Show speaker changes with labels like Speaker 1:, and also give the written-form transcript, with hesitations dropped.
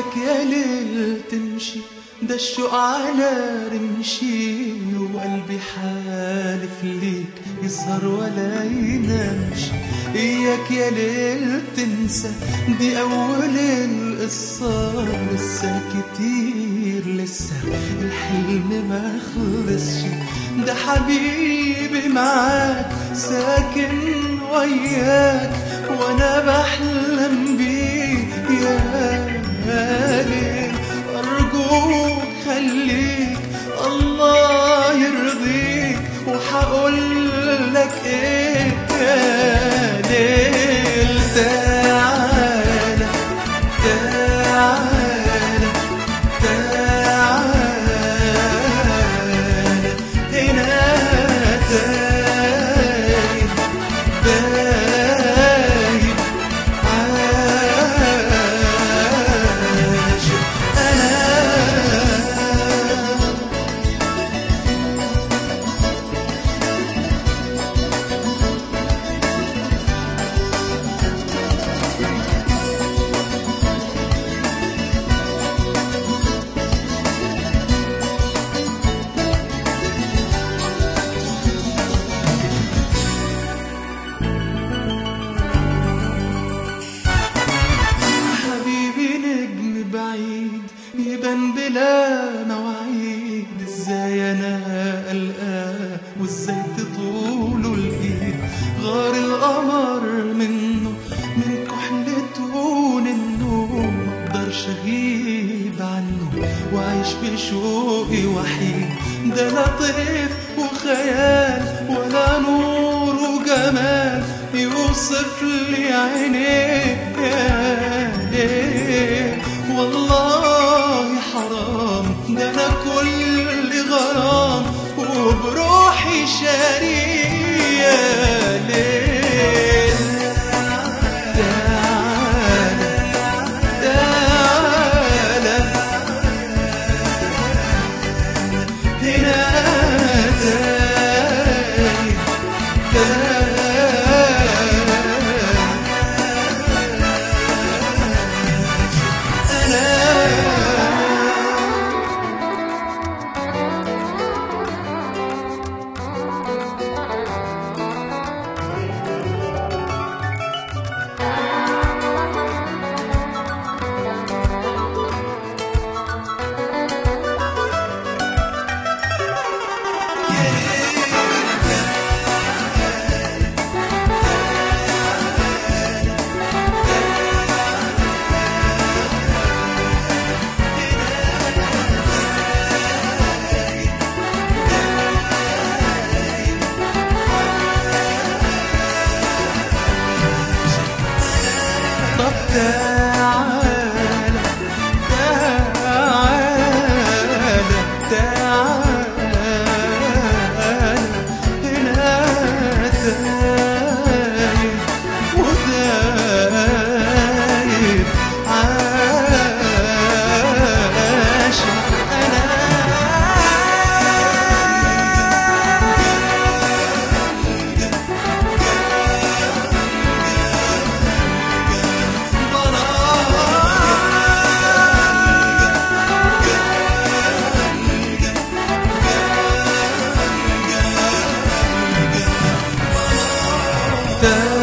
Speaker 1: إياك يا ليل تمشي، ده الشوق على رمشي، وقلبي حالف ليك يسهر ولا ينامش. إياك يا ليل تنسى، دي أول القصة، لسه كتير لسه الحلم ما خلصش. ده حبيبي معاك ساكن وياك، وأنا بحلم بيك يا ليل. أرجوك خليك الله يرضيك، وحقول لك إيه يا ليل. تعالى تعالى تعالى هنا، تايب تايب عاشق أنا. يبان بلا مواعيد، ازاي انا القاه وازاي تطوله الايد. غار القمر منه من كحلته وننه، مقدرش اغيب عنه وعيش بشوقي وحيد. ده لا طيف وخيال ولا نور وجمال يوصف لي عينيه يا ليل. والله حرام، ده انا كل غرام وبروحي شاريه يا ليل. تعالى تعالى هنا، تايب تعالى تعالى تعالى هنا، تايب وتايب عاشق أنا.
Speaker 2: ده